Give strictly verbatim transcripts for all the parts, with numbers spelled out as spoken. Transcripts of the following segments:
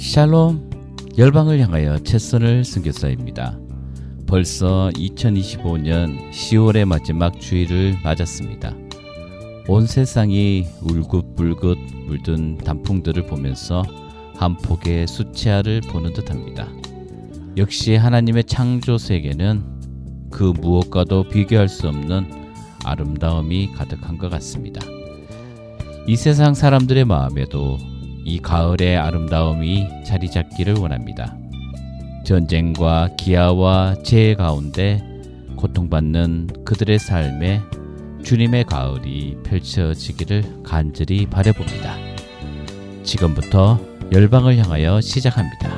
샬롬, 열방을 향하여 최선을 선교사입니다. 벌써 이천이십오 년 시월의 마지막 주일을 맞았습니다. 온 세상이 울긋불긋 물든 단풍들을 보면서 한 폭의 수채화를 보는 듯합니다. 역시 하나님의 창조 세계는 그 무엇과도 비교할 수 없는 아름다움이 가득한 것 같습니다. 이 세상 사람들의 마음에도 이 가을의 아름다움이 자리 잡기를 원합니다. 전쟁과 기아와 재해 가운데 고통받는 그들의 삶에 주님의 가을이 펼쳐지기를 간절히 바라봅니다. 지금부터 열방을 향하여 시작합니다.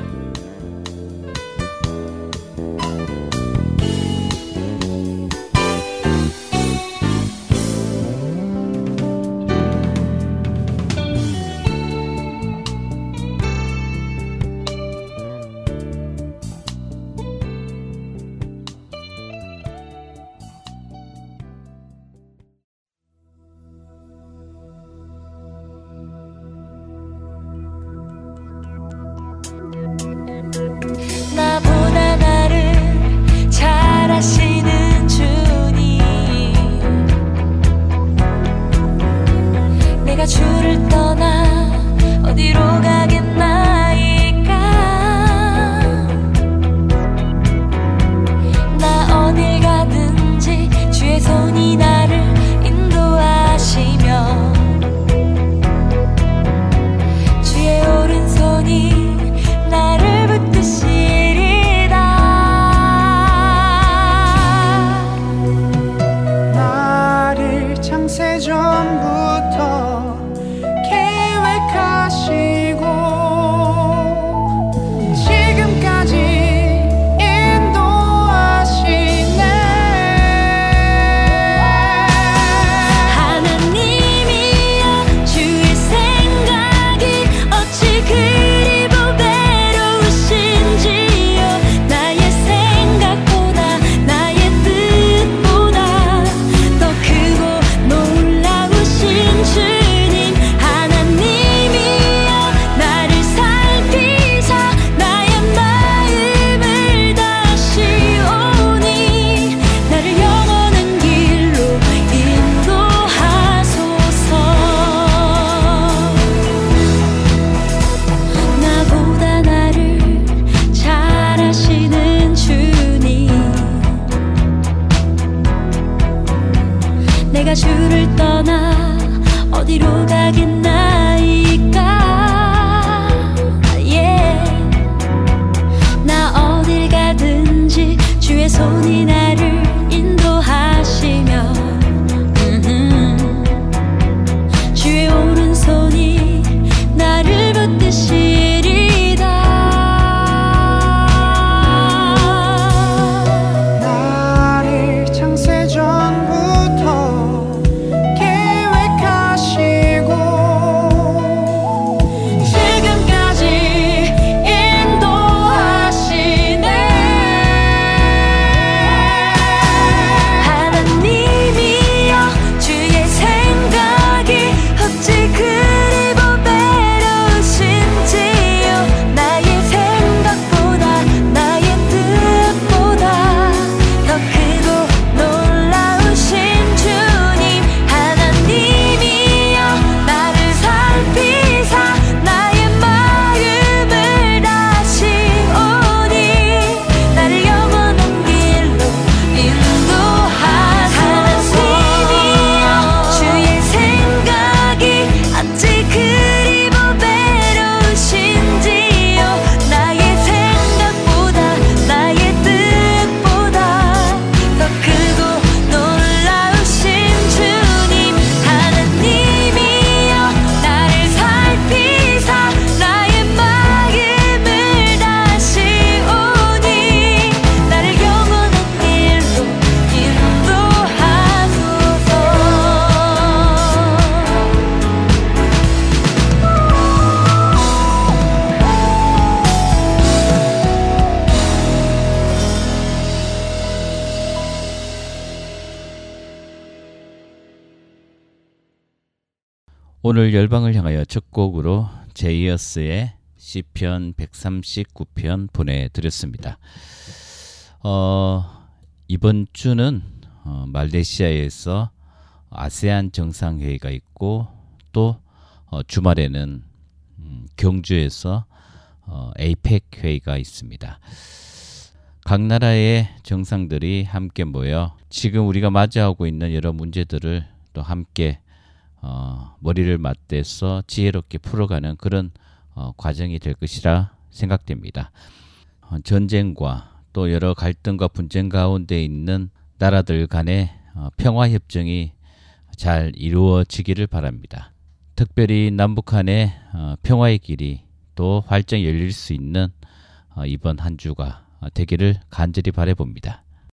오늘 열방을 향하여 첫 곡으로 제이어스의 시편 백삼십구 편 보내드렸습니다. 어, 이번 주는 어, 말레이시아에서 아세안 정상회의가 있고 또 어, 주말에는 음, 경주에서 어, 에이펙 회의가 있습니다. 각 나라의 정상들이 함께 모여 지금 우리가 맞이하고 있는 여러 문제들을 또 함께 어, 머리를 맞대서 지혜롭게 풀어가는 그런 어, 과정이 될 것이라 생각됩니다. 어, 전쟁과 또 여러 갈등과 분쟁 가운데 있는 나라들 간의 어, 평화협정이 잘 이루어지기를 바랍니다. 특별히 남북한의 어, 평화의 길이 또 활짝 열릴 수 있는 어, 이번 한 주가 되기를 간절히 바라봅니다.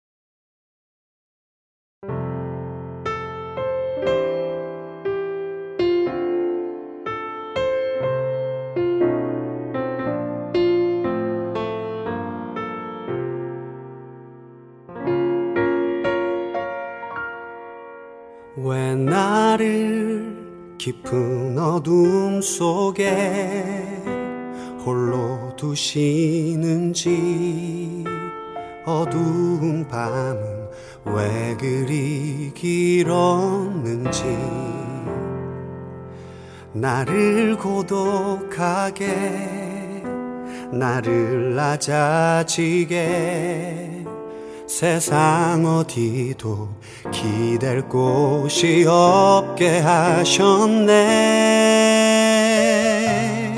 왜 나를 깊은 어둠 속에 홀로 두시는지, 어두운 밤은 왜 그리 길었는지, 나를 고독하게 나를 낮아지게 세상 어디도 기댈 곳이 없게 하셨네.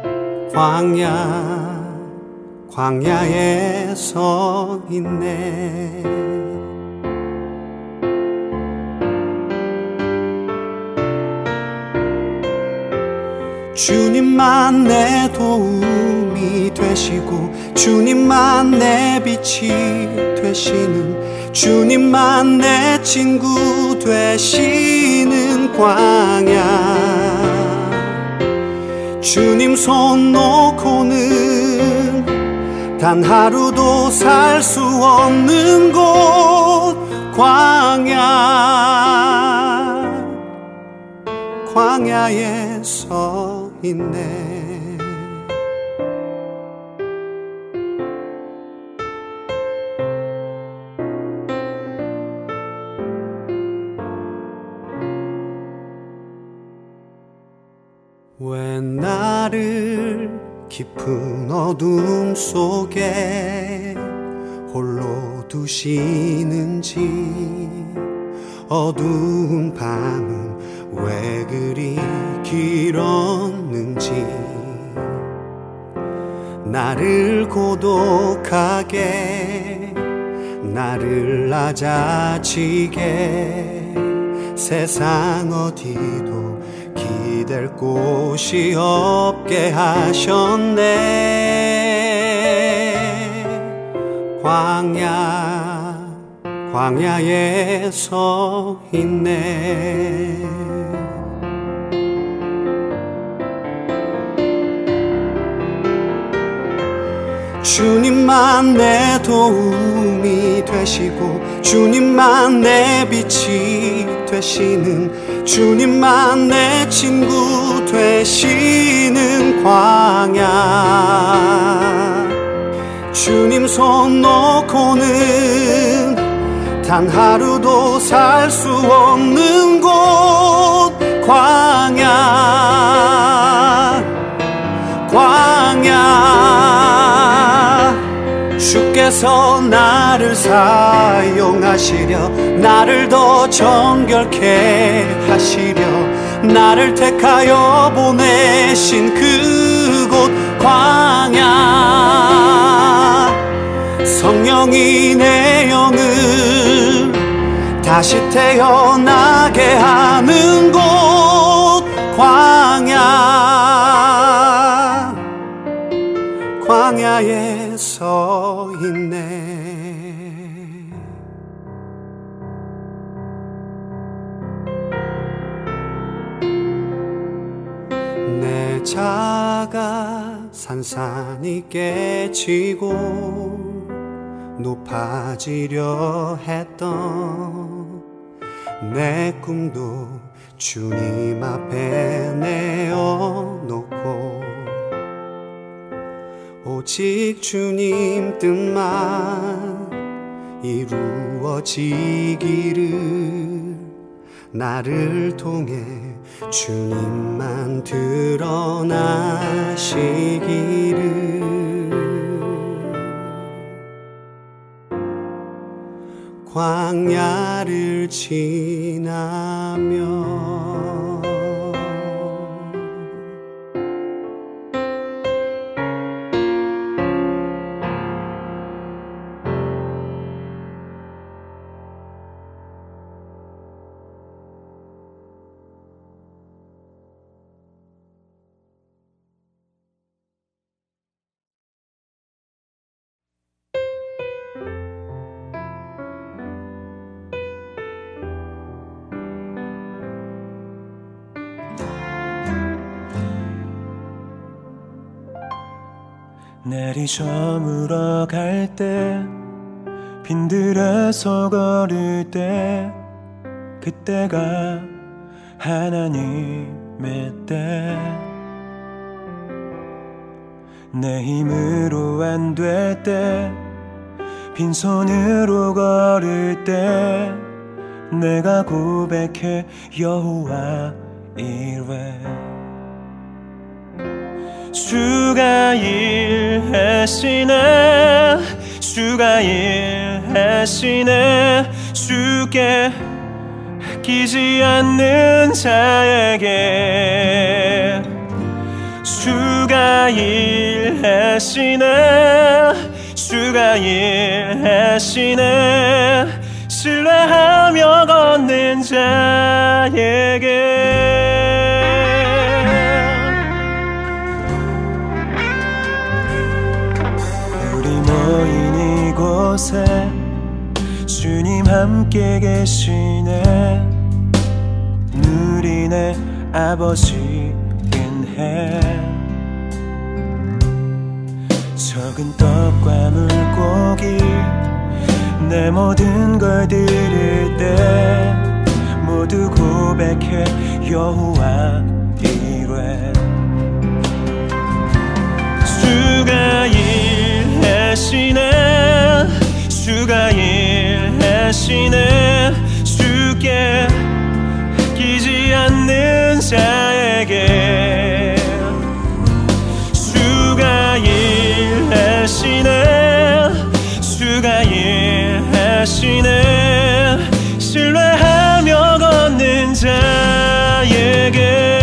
광야 광야에 서 있네. 주님만 내 도움이 되시고 주님만 내 빛이 되시는, 주님만 내 친구 되시는 광야. 주님 손 놓고는 단 하루도 살 수 없는 곳, 광야. 광야에 서 있네. 왜 나를 깊은 어둠 속에 홀로 두시는지, 어두운 밤은 왜 그리 길었는지, 나를 고독하게 나를 낮아지게 세상 어디도 기댈 곳이 없게 하셨네. 광야 광야에 서 있네. 주님만 내 도움이 되시고 주님만 내 빛이 되시는, 주님만 내 친구 되시는 광야. 주님 손 놓고는 단 하루도 살 수 없는 곳, 광야. 광야. 주께서 나를 사용하시려, 나를 더 정결케 하시려, 나를 택하여 보내신 그곳, 광야. 성령이 내 영을 다시 태어나게 하는 곳, 광야. 광야에 서 있네. 내 자가 산산이 깨지고 높아지려 했던 내 꿈도 주님 앞에 내어놓고, 오직 주님 뜻만 이루어지기를 나를 통해 주님만 드러나시기를 광야를 지나며 날이 저물어 갈 때 빈들에서 걸을 때 그때가 하나님의 때 내 힘으로 안 될 때 빈손으로 걸을 때 내가 고백해 여호와 이르 주가 일하시네 주가 일하시네 주께 끼지 않는 자에게 주가 일하시네 주가 일하시네 신뢰하며 걷는 자에게 모인 이곳에 주님 함께 계시네 누리네 아버지 은혜 적은 떡과 물고기 내 모든 걸 드릴 때 모두 고백해 여호와 이레 주가 일하시네 주가 일하시네 주께 끼지 않는 자에게 주가 일하시네 주가 일하시네 신뢰하며 걷는 자에게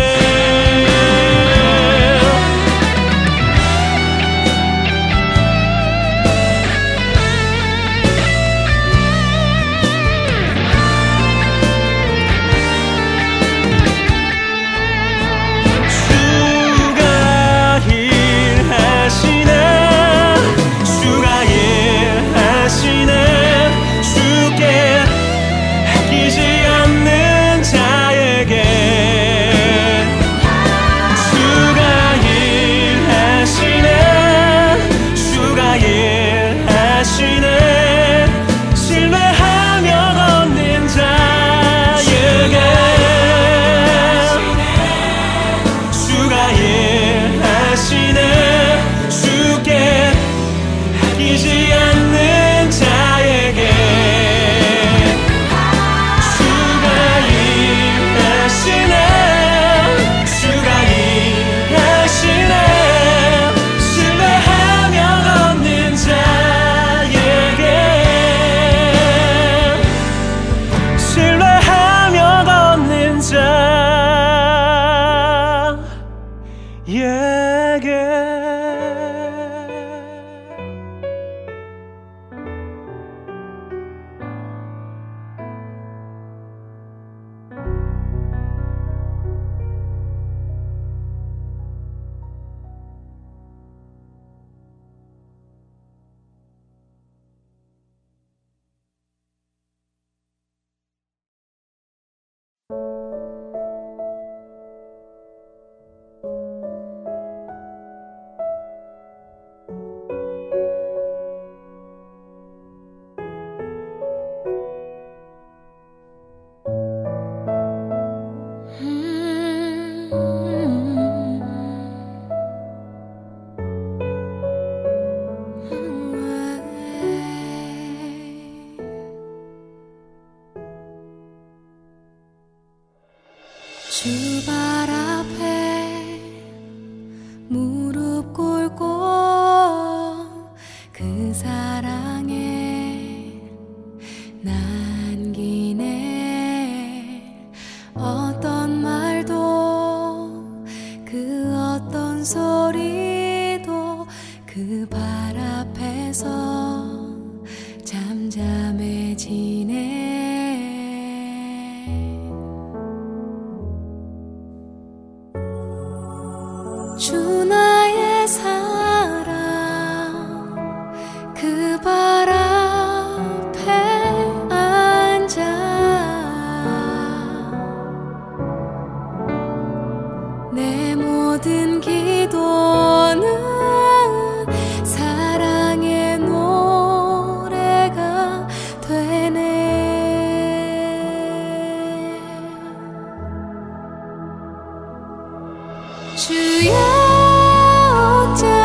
무릎 꿇고 그 사랑에 남기네. 어떤 말도 그 어떤 소리도 그 발 앞에서 잠잠해지네. 주 나의 사랑 그 발 앞에 앉아 내 모든 기도는 사랑의 노래가 되네. 주여 어째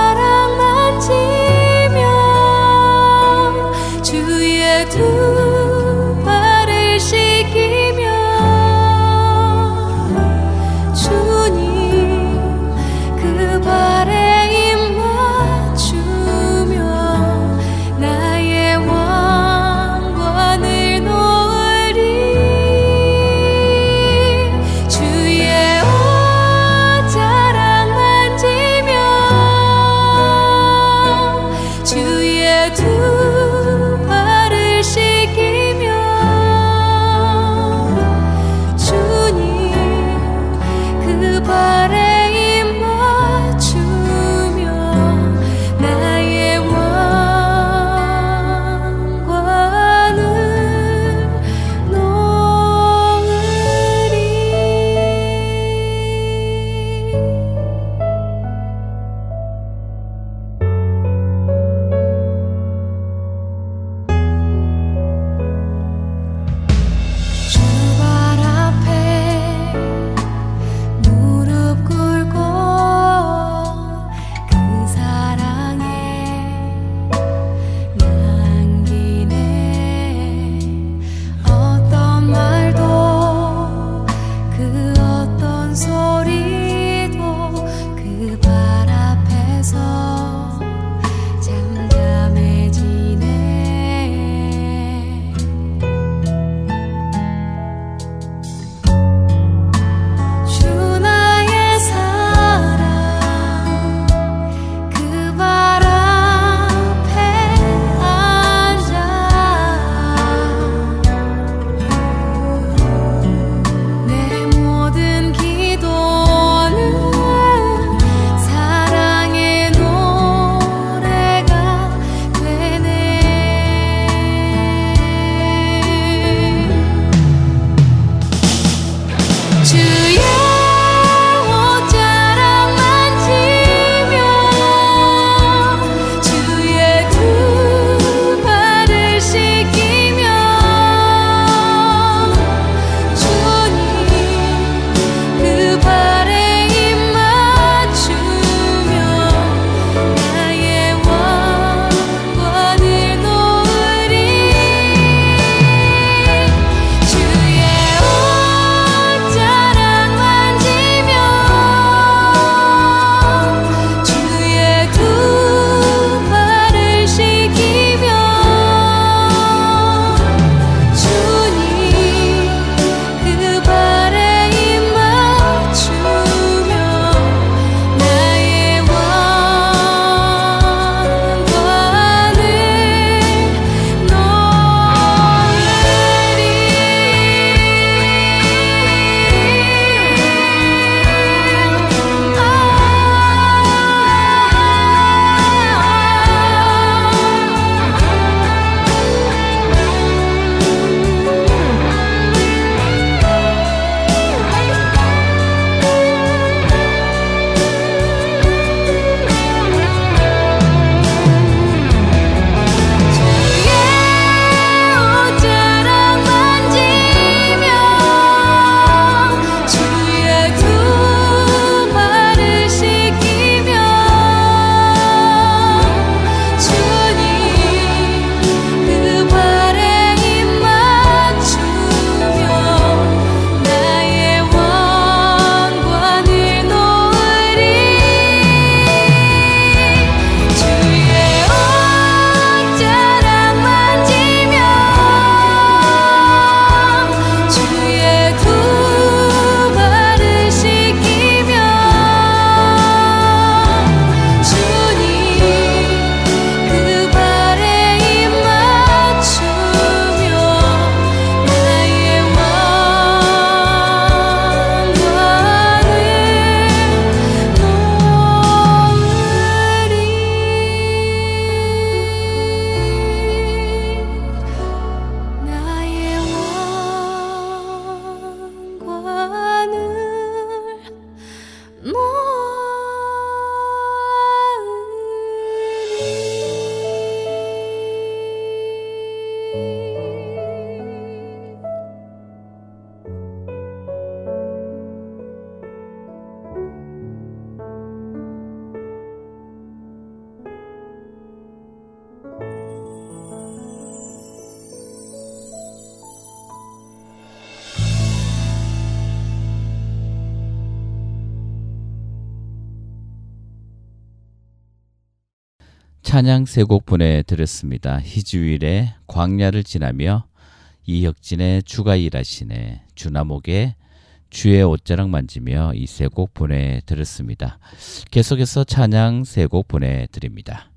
찬양 세 곡 보내드렸습니다. 희주일의 광야를 지나며, 이혁진의 주가 일하시네, 주나목의 주의 옷자락 만지며, 이 세 곡 보내드렸습니다. 계속해서 찬양 세 곡 보내드립니다.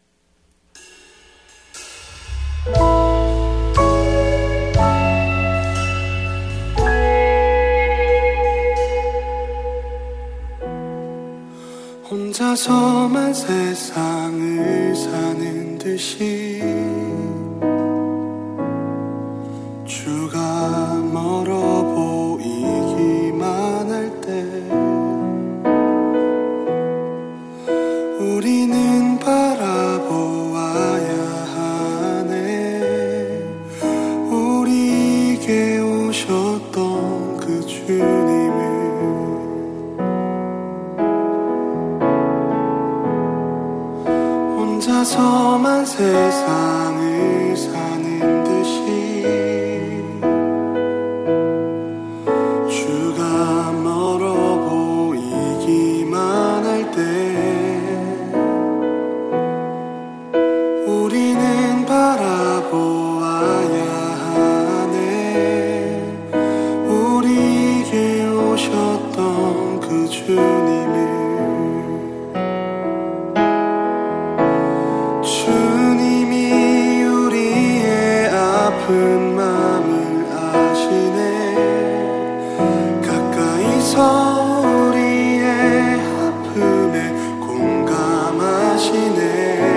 혼자서만 세상을 사는 듯이 주가 멀어 보이기만 할 때 우리는 바라보아야 하네. 우리에게 오셨던 그 주님을 혼자서만 세상을 사는 듯이 주가 멀어 보이기만 할 때 우리는 바라보아야 하네. 우리에게 오셨던 그 주님을 주님이 우리의 아픈 마음을 아시네. 가까이서 우리의 아픔에 공감하시네.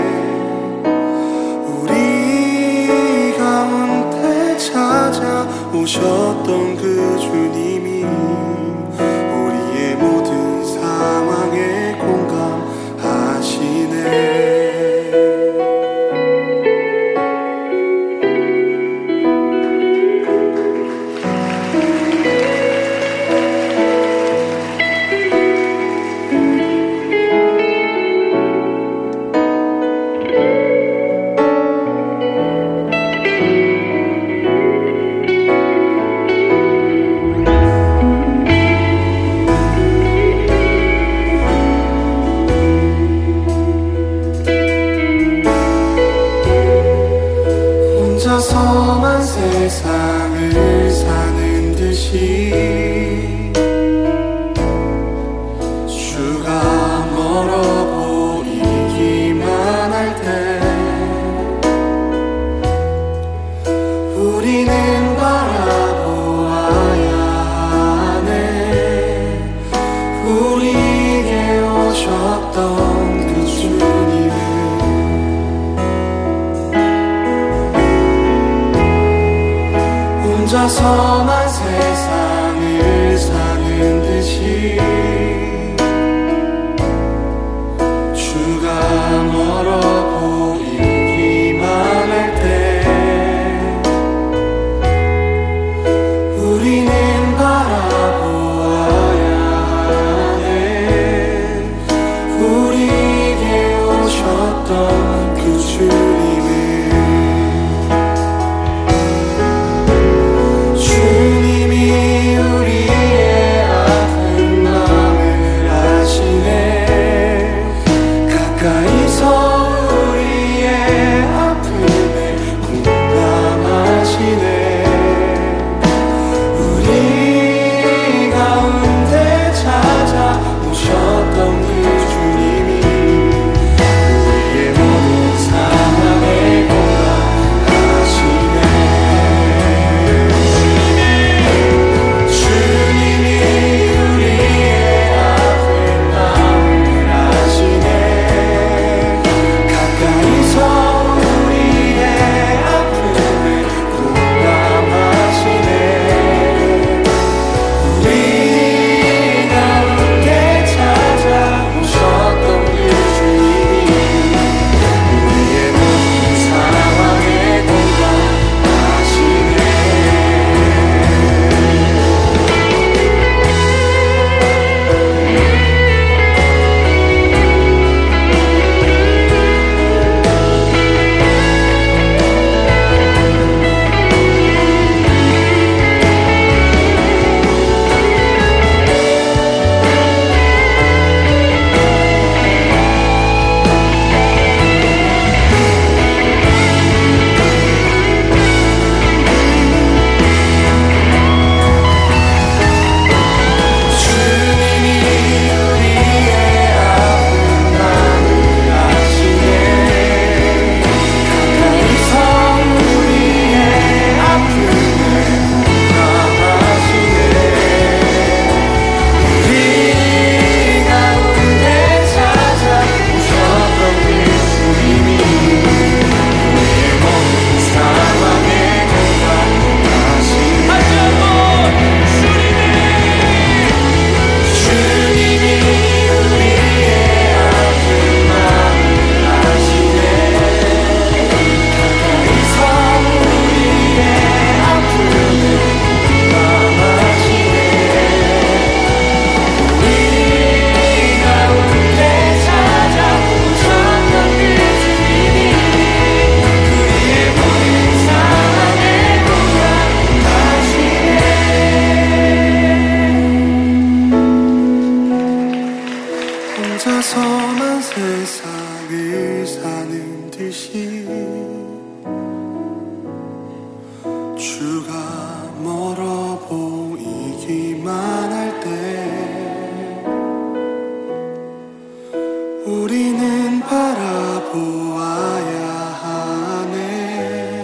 우리 가운데 찾아오셨던 그 주님이 우리의 모든 상황에 공감하시네. 혼자서만 세상을 사는 듯이 주가 멀어 보이기만 할 때 우리는 바라보아야 하네. 우리에게 오셨던 그 주님을 혼자서만 세상을 사는 듯이 주가 멀어 보이기만 할 때 우리는 바라보아야 하네. 우리에게 오셨던 그 주님을 주님이 우리의 아픈 마음을 아시네. 가까이서 우리의 아픔에 공감하시네. 우리 가운데 찾아오셨던 그 주님이 우리의 세상을 사는 듯이 주가 멀어 보이기만 할 때 우리는 바라보아야 하네.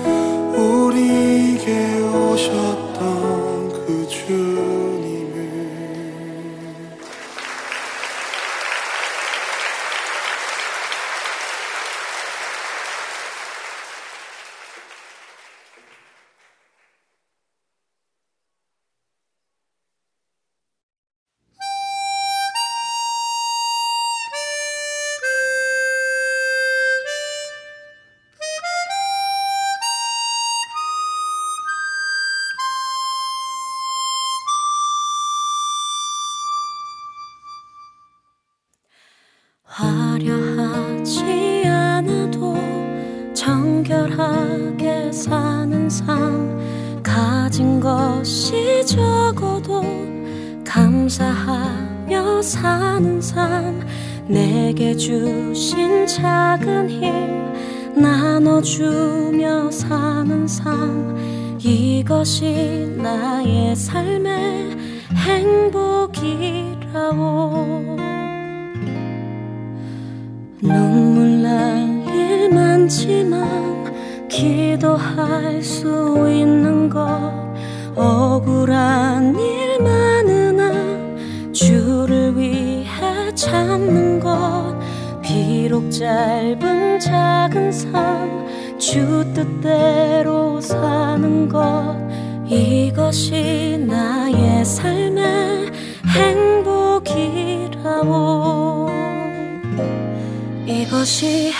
우리에게 오셨던 그 주님을. 화려하지 않아도 정결하게 사는 삶, 가진 것이 적어도 감사하며 사는 삶, 내게 주신 작은 힘 나눠주며 사는 삶, 이것이 나의 삶의 행복이라오. 눈물 날 일 많지만 기도할 수 있는 것, 억울한 일 많으나 주를 위해 참는 것, 비록 짧은 작은 삶 주 뜻대로 사는 것, 이것이 나의 삶의 행복이라오. 이것이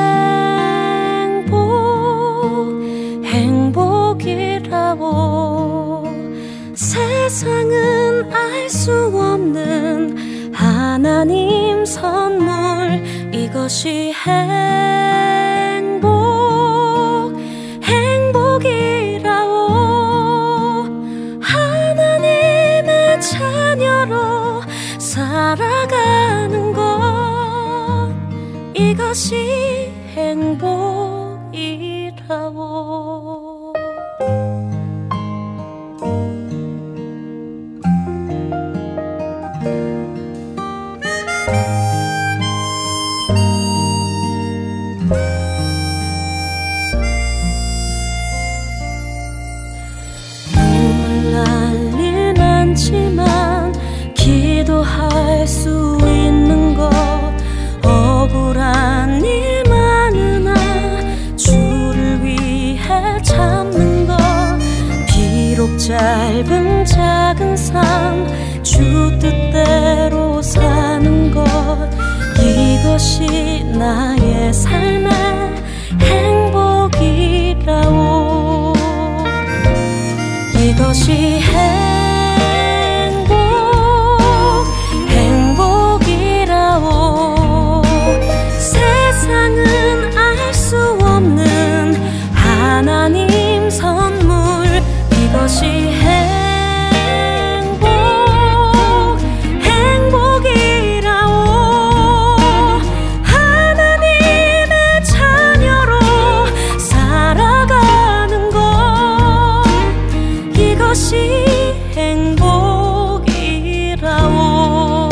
행복, 행복이라고. 세상은 알 수 없는 하나님 선물, 이것이 행복, 행복이라고. 하나님의 자녀로 살아가는 것, 이것이 행복이라고. 눈물 날 일 많지만 기도할 수 있는 것, 억울한 일 많으나 주를 위해 참는 것, 비록 짧은 작은 삶 주 뜻대로 사는 것, 이것이 나의 삶의 행복이라오. 이것이 행복, 행복이라오. 세상은 알 수 없는 하나님 선물, 이것이 행복, 행복이라오. 하나님의 자녀로 살아가는 것, 이것이 행복이라오.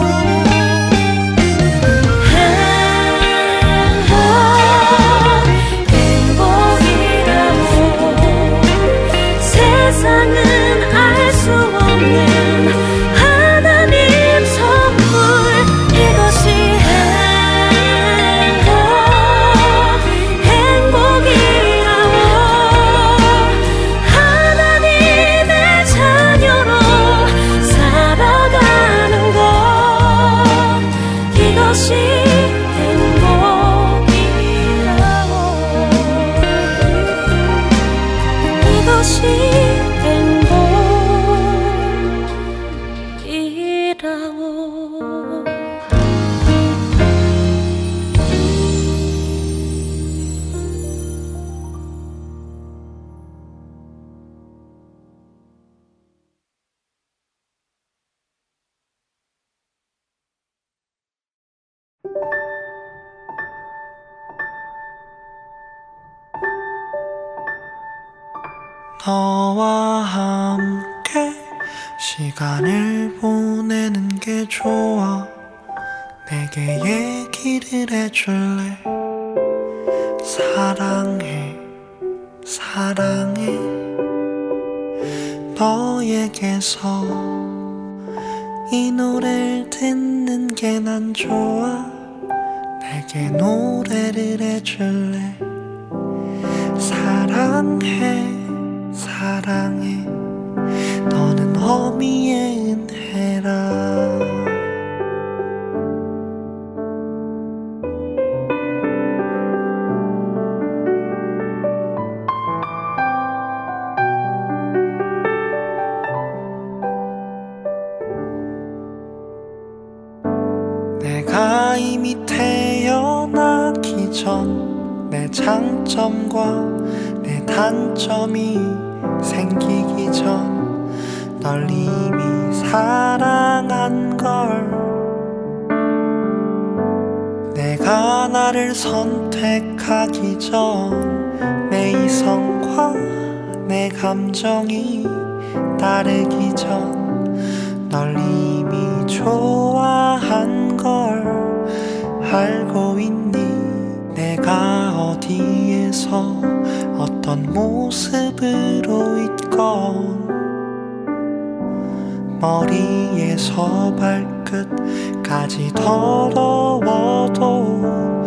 세상은 알 수 없는 하나님 선물, 이것이 행복, 행복이라오. 하나님의 자녀로 살아가는 것, 이것이 행복이라오. 이것이 너와 함께 시간을 보내는 게 좋아. 내게 얘기를 해줄래? 사랑해 사랑해 너에게서 이 노래를 듣는 게 난 좋아. 내게 노래를 해줄래? 사랑해 사랑해 너는 어미의 은혜라. 내가 이미 태어나기 전 내 장점과 내 단점이 생기기 전 널 이미 사랑한 걸. 내가 나를 선택하기 전 내 이성과 내 감정이 다르기 전 널 이미 좋아한 걸 알고 있니? 내가 어디에서 어떤 모습으로 있건 머리에서 발끝까지 더러워도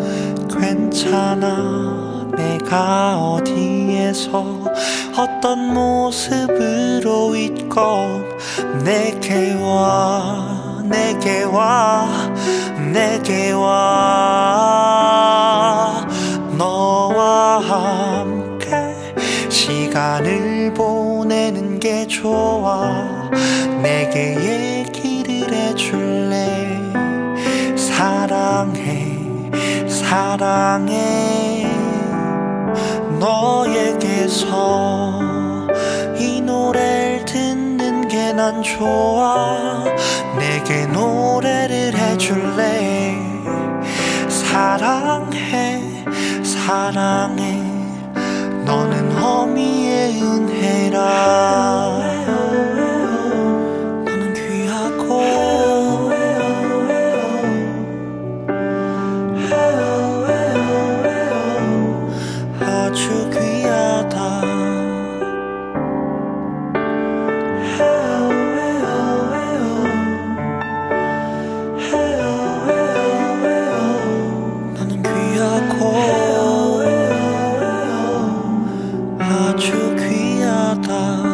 괜찮아. 내가 어디에서 어떤 모습으로 있건 내게 와 내게 와 내게 와. 너와 함께 시간을 보내는 게 좋아. 내게 얘기를 해줄래? 사랑해 사랑해 너에게서 이 노래를 듣는 게 난 좋아. 내게 노래를 해줄래? 사랑해 사랑해 너는 어미의 은혜라. 너는 귀하고 아주 귀하다. 너는 귀하고 아주 귀하다.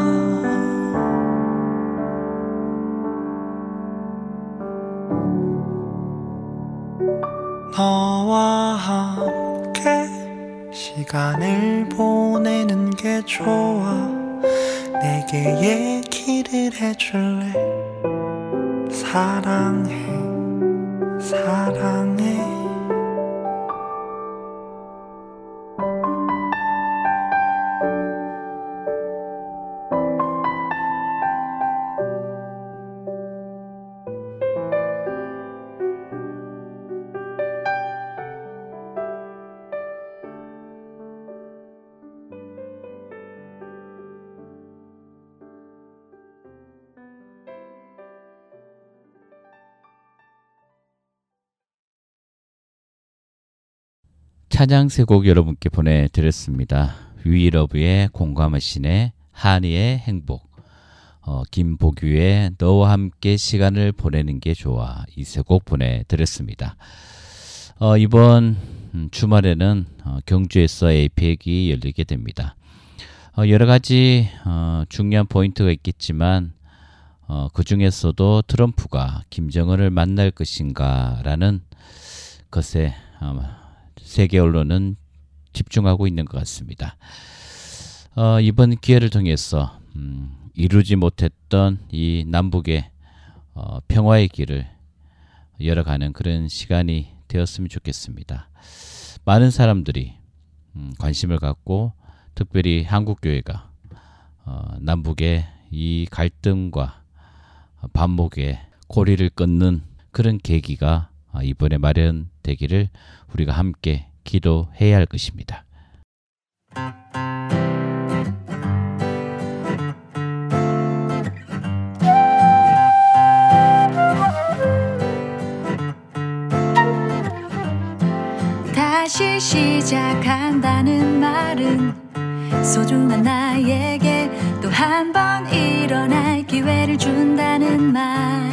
너와 함께 시간을 보내는 게 좋아. 내게 얘기를 해줄래? 사랑해 사랑해 찬양 세 곡 여러분께 보내드렸습니다. 위러브의 공감하시네, 한이의 행복, 어, 김복유의 너와 함께 시간을 보내는 게 좋아, 이 세 곡 보내드렸습니다. 어, 이번 주말에는 어, 경주에서 에이펙이 열리게 됩니다. 어, 여러 가지 어, 중요한 포인트가 있겠지만 어, 그 중에서도 트럼프가 김정은을 만날 것인가 라는 것에 어, 세계 언론은 집중하고 있는 것 같습니다. 어, 이번 기회를 통해서 음, 이루지 못했던 이 남북의 어, 평화의 길을 열어가는 그런 시간이 되었으면 좋겠습니다. 많은 사람들이 음, 관심을 갖고 특별히 한국교회가 어, 남북의 이 갈등과 반목의 고리를 끊는 그런 계기가 이번에 마련되기를 우리가 함께 기도해야 할 것입니다. 다시 시작한다는 말은 소중한 나에게 또 한 번 일어날 기회를 준다는 말.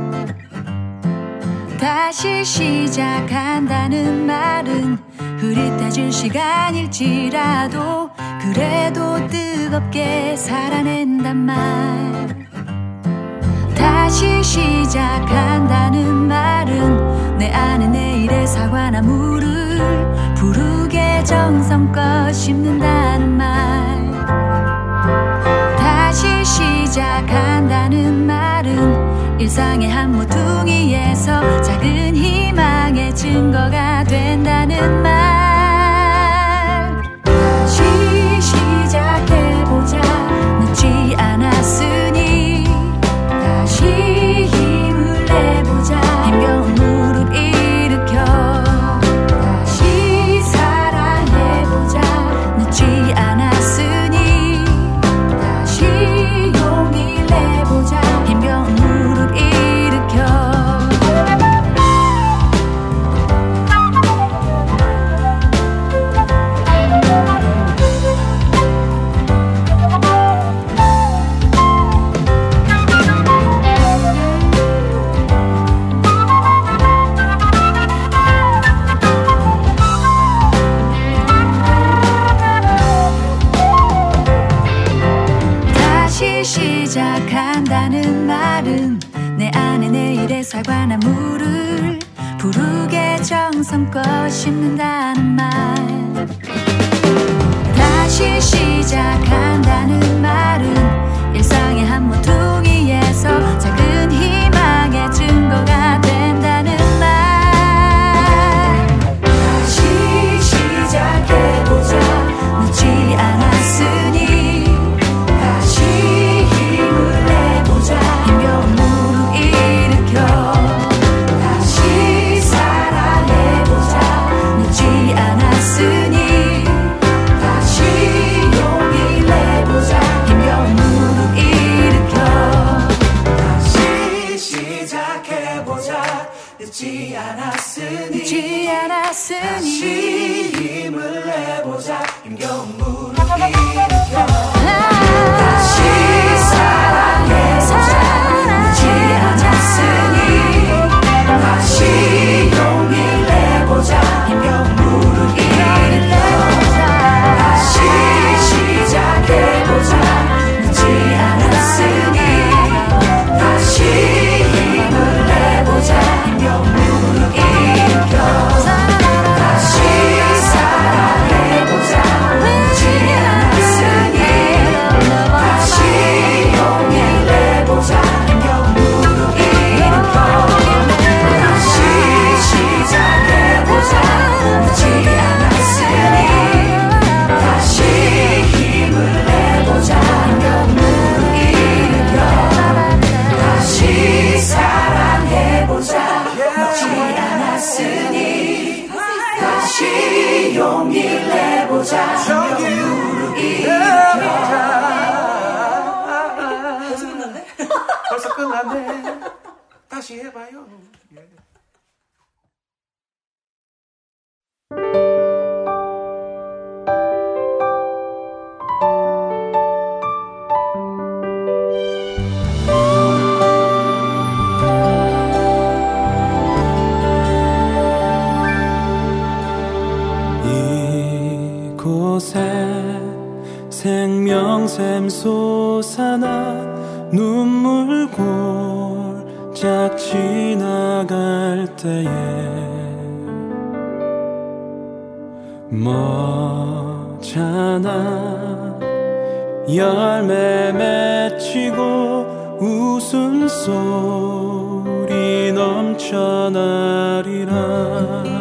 다시 시작한다는 말은 흐릿해질 시간일지라도 그래도 뜨겁게 살아낸단 말. 다시 시작한다는 말은 내 안에 내일의 사과나무를 부르게 정성껏 심는다는 말. 다시 시작한다는 말은 일상의 한 모퉁이에서 작은 희망의 증거가 된다는 말. 다시 시작해보자 늦지 않았으니 다시 힘을 내보자 힘겨운 무릎 일으켜 다시 사랑해보자 늦지 않았으니 다시 용기 내보자 힘겨운 무릎 일으켜. 시작한다는 말은 내 안에 내일의 사과나무를 부르게 정성껏 심는다는 말. 다시 시작한다는 말은 일상의 한 모퉁이에서 작은 희망의 증거가 된다는 말. 다시 시작해보자 늦지 않았으니 힘겨운 무릎 일으켜 다시 사랑해보자 늦지 않았으니 다시 용기 내보자 힘겨운 무릎 일으켜 다시 시작해보자 늦지 않았으니 늦지 않았으니 다시 힘을 내보자 힘겨운 무릎 일으켜 다시 사랑해보자 늦지 않았으니 다시 용기 내보자 힘겨운 무릎 일으켜 다시 시작해보자 늦지 않았으니 다시 힘을 내보자 힘겨운 무릎 일으켜 다시 사랑해보자 늦지 않았으니 다시 용기 내보자 힘겨운 무릎 일으켜 다시 시작해보자 늦지 않았으니 다시 힘을 내보자 힘겨운 무릎 일으켜 다시 사랑해보자 늦지 않았으니 다시 용기 내보자 힘겨운 무릎 일으켜. 벌써 끝났네. 다시 해봐요. 예. 이곳에 생명샘 솟아나 눈물 골짝 지나갈 때에 멋잖아 열매 맺히고 웃음소리 넘쳐나리라.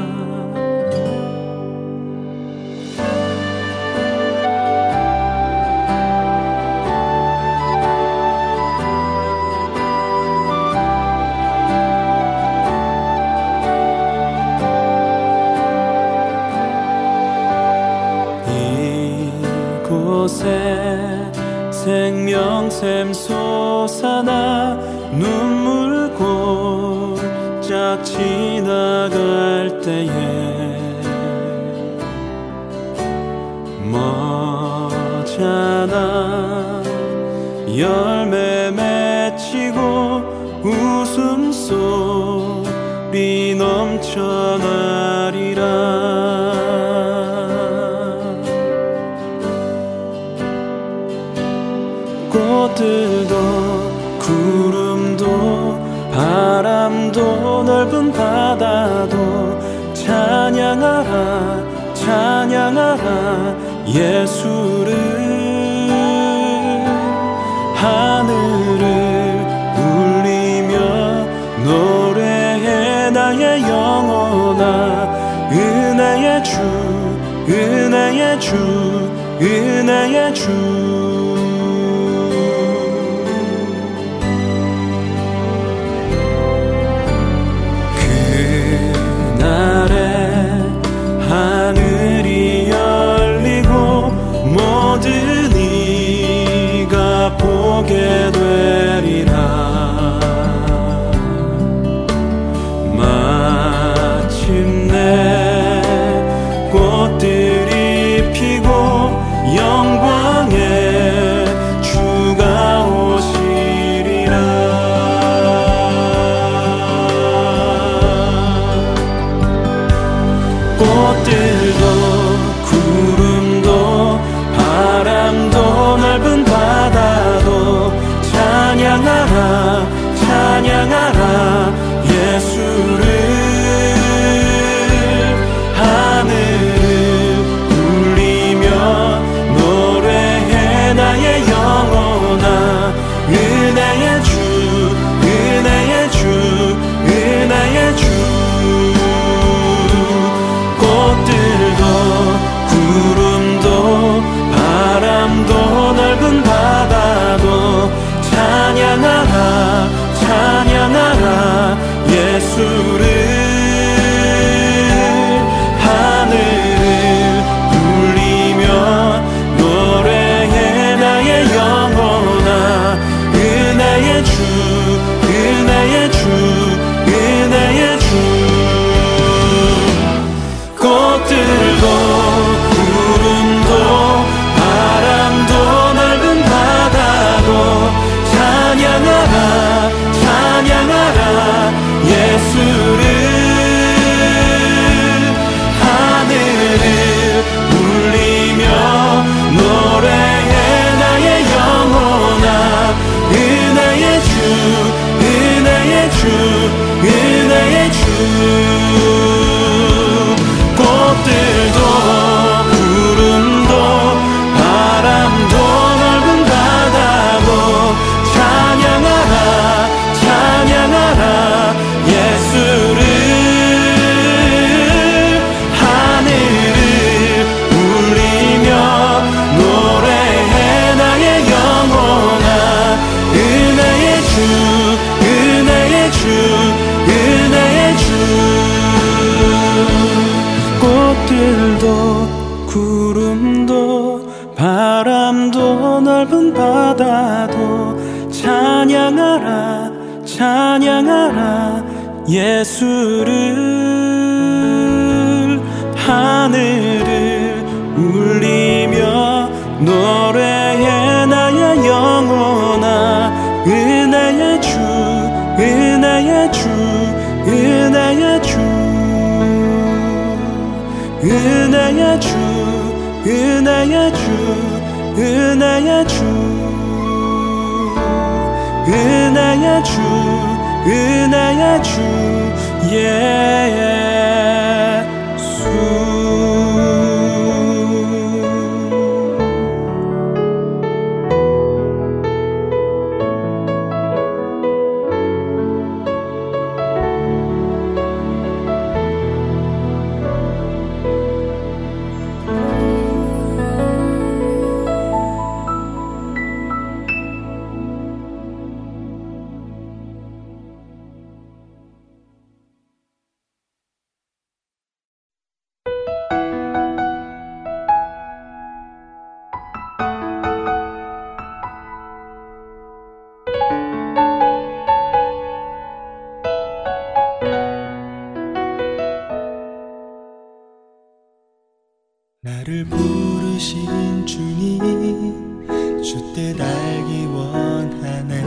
이곳에 생명샘 솟아나 눈물 골짝 지나갈 때에 열매 맺히고 웃음소리 넘쳐나리라. 꽃들도 구름도 바람도 넓은 바다도 찬양하라 찬양하라 예수를. 하늘을 울리며 노래해 나의 영혼아. 은혜의 주 은혜의 주 은혜의 주. 하늘이 열리고 모든 이가 보게 되리라. 마침내 꽃들이 피고 영광의 주가 오시리라. 꽃들도 구름도 바람도 넓은 바다도 찬양하라 찬양하라 예수를. 하늘을 울리며 노래해 나의 영혼아. 은혜의 주 은혜의 주 은혜의 주. 꽃들도 구름도 바람도 넓은 바다도 찬양하라 찬양하라 예수를. 하늘을 울리며 노래해 나의 영혼아. 은혜의 주 은혜의 주 은혜의 주. 꽃들도 구름도 바람도 넓은 바다도 찬양하라 찬양하라 예수를. 하늘을 울리며 노래해 나의 영혼아. 은혜의 주 은혜의 주 은혜의 주. 꽃들도 구름도 바람도 넓은 바다도 찬양하라 찬양하라 예수를. 하늘을 울리며 노래해 나의 영혼아. 은혜의 주 은혜의 주 은혜의 주. 꽃들도 구름도 바람도 넓은 바다도 찬양하라 찬양하라 예수를. 하늘을 울리며 노래해 나의 영혼아. 은혜의 주 은혜의 주 은혜의 주. 은혜의 주 은혜의 주 은혜의 주. 은혜의 주 은혜의 주 예수. 나를 부르신 주님 주 뜻 알기 원하네.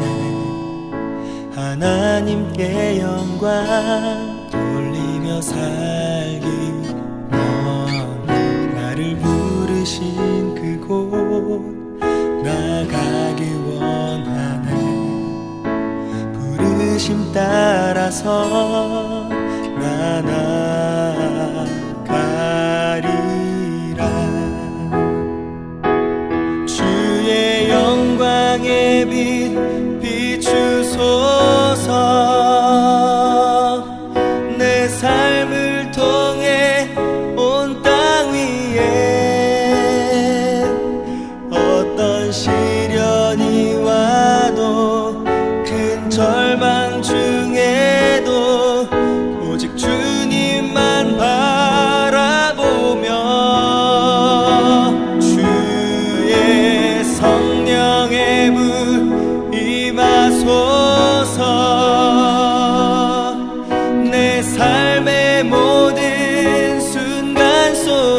하나님께 영광 돌리며 살기 원해. 나를 부르신 그곳 나가기 원하네. 부르심 따라서 나 나가리라. 주의 영광의 빛 비추소서. 내 삶을 통해 온 땅 위에 어떤 시련이 와도 큰 절망 중에도 오직 주님만 바라보며 주의 성령의 불 임하소서. 내 삶의 모든 순간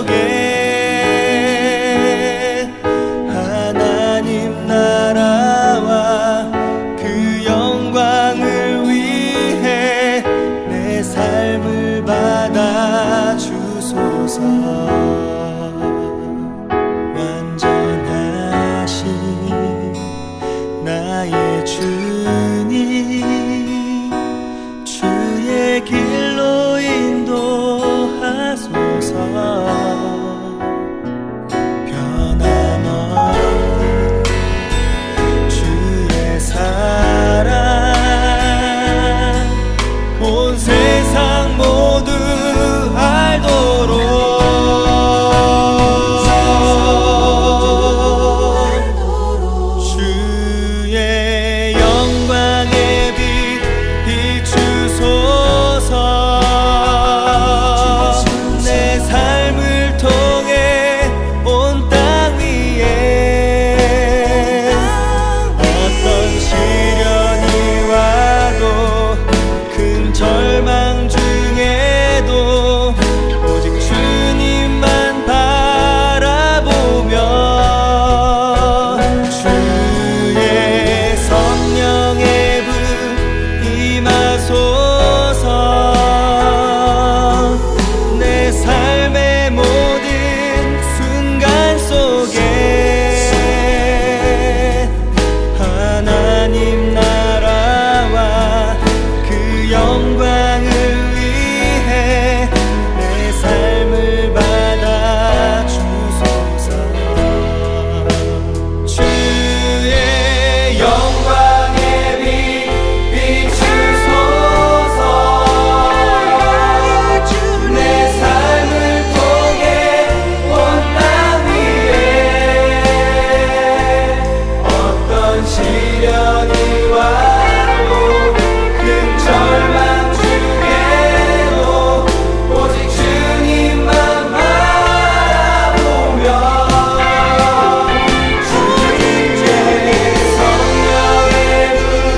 속에 하나님 나라와 그 영광을 위해 내 삶을 받아 주소서. 완전하신 나의 주님, 주의 길로 인도하소서. 변함없는 주의 사랑 온 세상 모두 알도록 주의 영광의 빛 비추소서. 내 삶을 통해 온 땅 위에 어떤 시련이 와도 큰 절망 중에도 오직 주님만 바라보며 주의 성령의 불 임하소서. 내 삶의 모든 순간 속에 하나님 나라와 그 영광을 위해 내 삶을 받아 주소서. 주의 영광의 빛 비추소서. 내 삶을 통해 온 땅 위에 어떤 시련이 와도 큰 절망 중에도 오직 주님만 바라보며 주의 성령의 불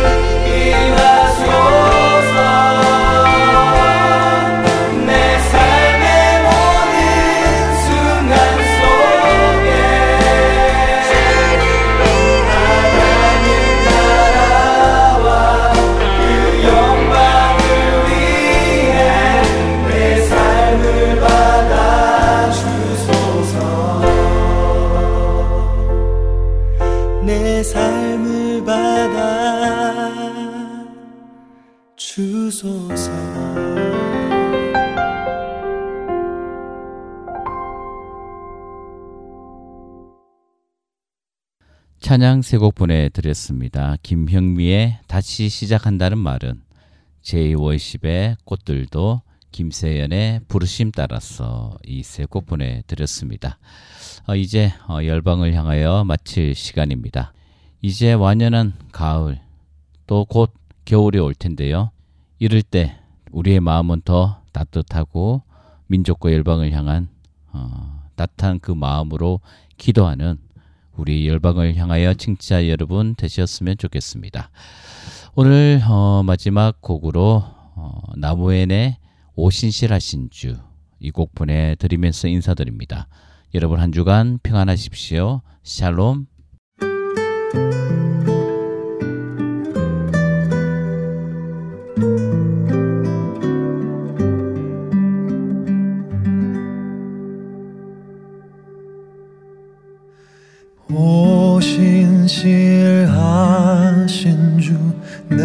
임하소서. 내 삶의 모든 순간 속에 하나님 나라와 그 영광을 위해 내 삶을 받아 주소서. 내 삶을 받아 주소서. 찬양 세 곡 보내드렸습니다. 김형미의 다시 시작한다는 말은, 제이워십의 꽃들도, 김세연의 부르심 따라서, 이 세 곡 보내드렸습니다. 어, 이제 어, 열방을 향하여 마칠 시간입니다. 이제 완연한 가을, 또 곧 겨울이 올 텐데요. 이럴 때 우리의 마음은 더 따뜻하고 민족과 열방을 향한 어, 따뜻한 그 마음으로 기도하는 우리 열방을 향하여 청취자 여러분 되셨으면 좋겠습니다. 오늘 어, 마지막 곡으로 어, 나무엔의 오신실하신 주, 이 곡 보내드리면서 인사드립니다. 여러분 한 주간 평안하십시오. 샬롬. 오신실하신 주 내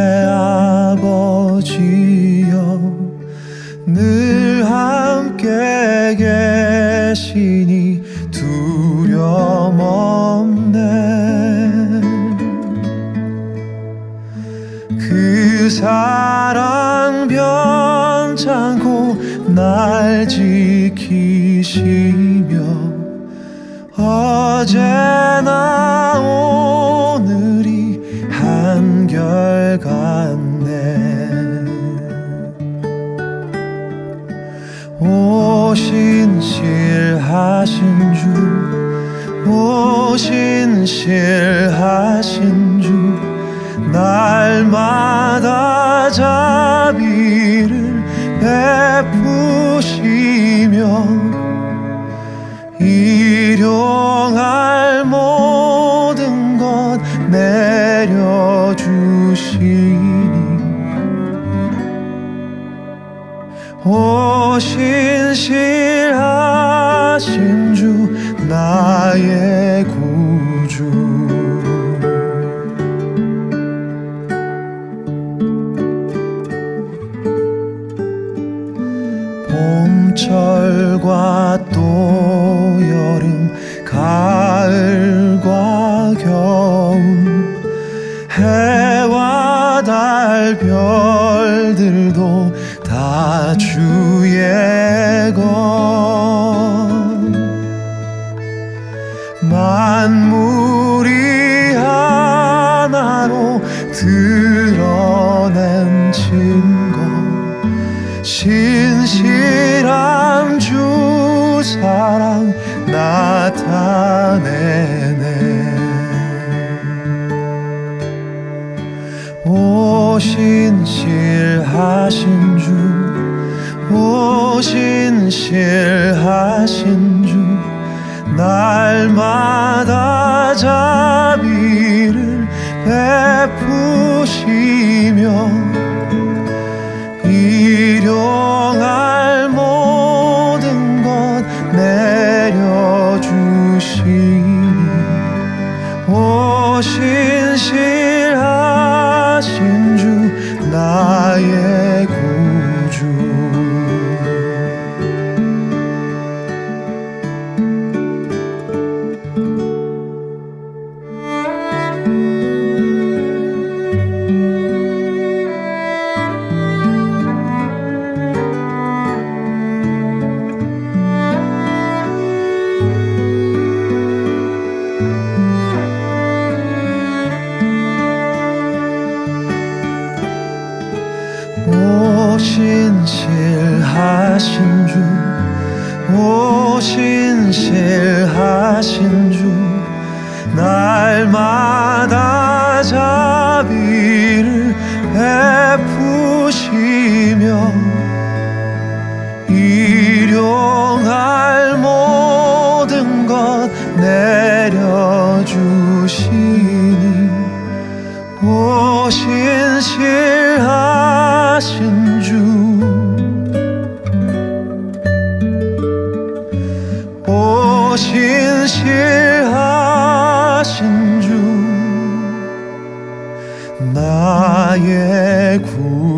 아버지여 늘 함께 계시니 두려움 없네. 그 사랑 변찮고 날 지키시며 어제나 오늘이 한결같네. 오신실하신 주 오신실하신 주 날마다 자비를 베푸시며 일용할 모든 것 내려주시니 오신실하신 주 나의 구주. 봄철과 또 여름 가을과 겨울 해와 달 별들도 다 주의 것. 만물이 하나로 드러낸 증거 신실한 주 사랑 나타내네. 오신실하신 주 오신실하신 주 날마다 자비를 베푸시며 일용할 모든 것 내려주시니 오신실하신 주 나의 구주. 오신실하신 주 오신실하신 주 날마다 자비를 베푸시며 일용할 모든 것 내려주시니 오신실하신 주 오신실하신 주 나의 구